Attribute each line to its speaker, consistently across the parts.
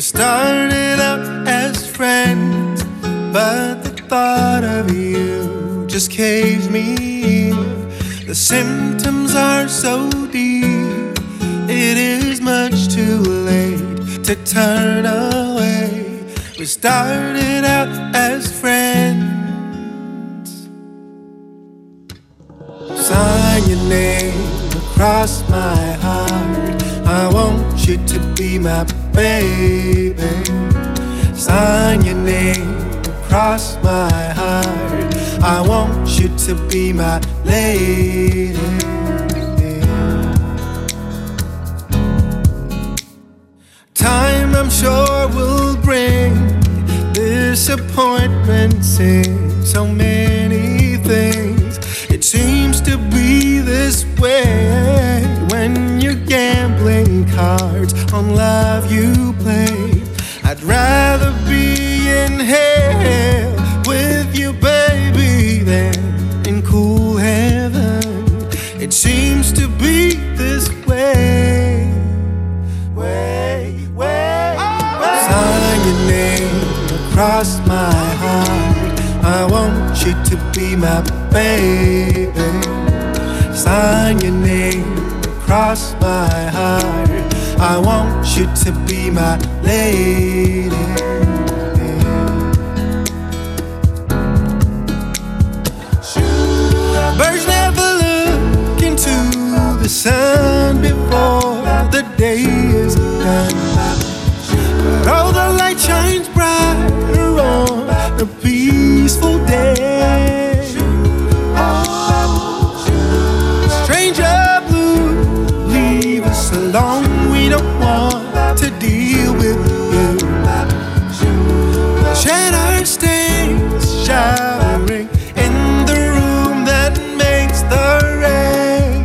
Speaker 1: started out as friends, but the thought of you just caves me in. The symptoms are so deep, it is much too late to turn away. We started out as friends. Sign your name across my heart, I want you to be my baby. Sign your name across my heart, I want you to be my lady. Time, I'm sure, will bring disappointments in so many things. It seems to be this way when you're gambling cards on love you play. I'd rather be in hell with you, baby, than in cool heaven. It seems to be this way. Sign your name across my heart, I want you to be my baby. Sign your name across my heart, I want you to be my lady. Birds never look into the sun before the day is done, but all the light shines brighter on a peaceful day. Stranger blue, leave us alone, we don't want to deal with you. Shadow stains showering in the room that makes the rain.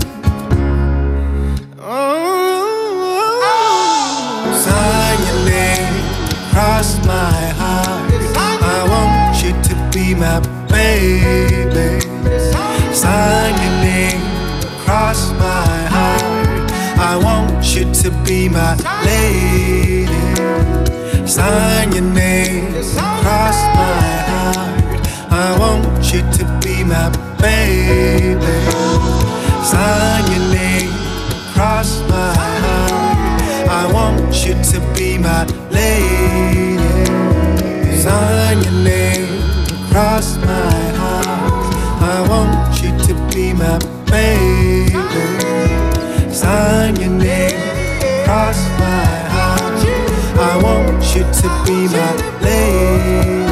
Speaker 1: Sign your name across my heart, I want you to be my baby. Sign your name across my heart, I want you to be my lady. Sign your name across my heart, I want you to be my baby. Sign your name across my heart, I want you to be my lady. Sign your name across my heart, I want you to be my baby. Sign your name across my heart, I want you to be my lady.